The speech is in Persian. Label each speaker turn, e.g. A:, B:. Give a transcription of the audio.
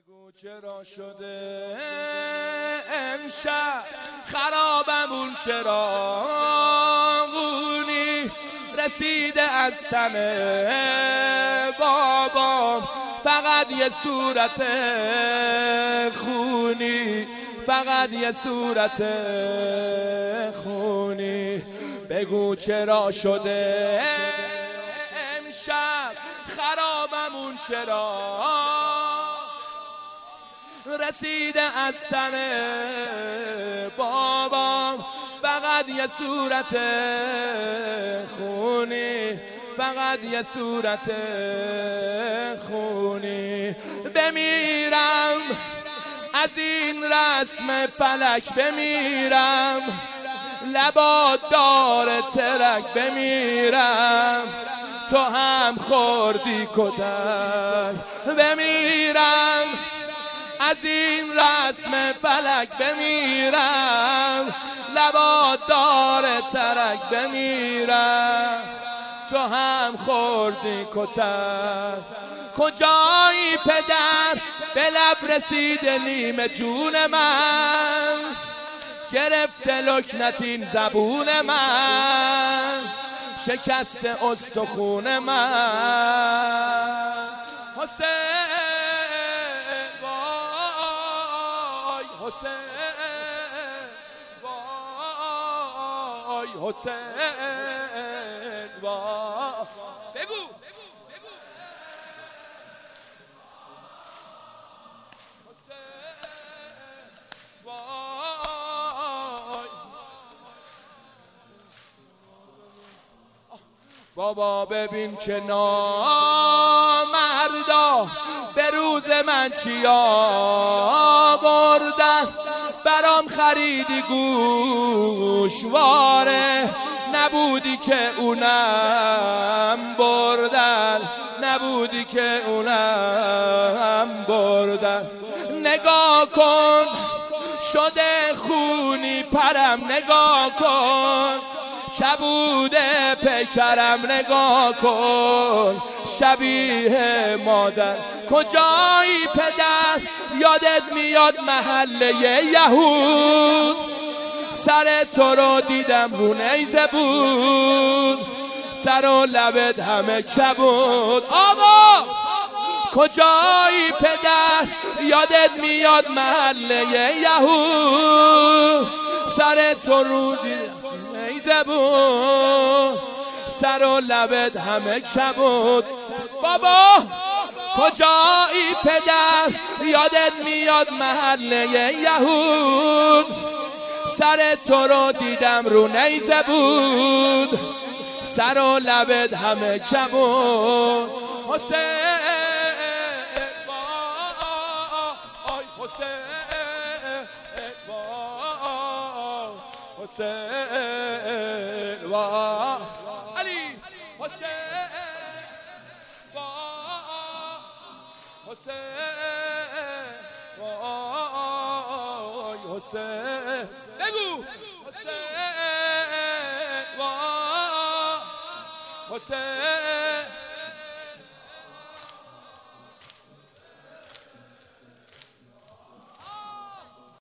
A: بگو چرا شده امشب خرابمون، چراغونی رسیده از تن بابام، فقط یه صورت خونی، فقط یه صورت خونی. بگو چرا شده امشب خرابمون، چرا رسیده از تن بابام، فقط یه صورت خونی، فقط یه صورت خونی. بمیرم از این رسم فلک، بمیرم لبات داره ترک، بمیرم تو هم خوردی کتک، بمیرم از این رسم فلک، بمیرم لبات داره ترک، بمیرم تو هم خوردی کتک. کجایی پدر به لب رسیده نیم جون من، گرفته لکنت این زبون من، شکست استخون من. حسین وای، حسین وای، حسین وای. بگو بابا ببین که نامردا به روز من چی آوردن، برام خریدی گوشواره، نبودی که اونم بردن، نبودی که اونم بردن. نگاه کن شده خونی پرم، نگاه کن کبود پیکرم، نگاه کن شبیه مادر. کجایی پدر یادت میاد محله یهود، سر تو رو دیدم رو نیزه بود، سر و لبت همه کبود. آقا کجایی پدر یادت میاد محله یهود، سر تو رو دیدم نیزه بود، سر و لبت همه کبود. بابا کجایی پدر یادت میاد محله یهود، سر تو رو دیدم رو نیزه بود، سر و لبت همه کبود. حسین وای، حسین وای، حسین وای، علی حسین وای، حسین وای، حسین. بگو حسین وای، حسین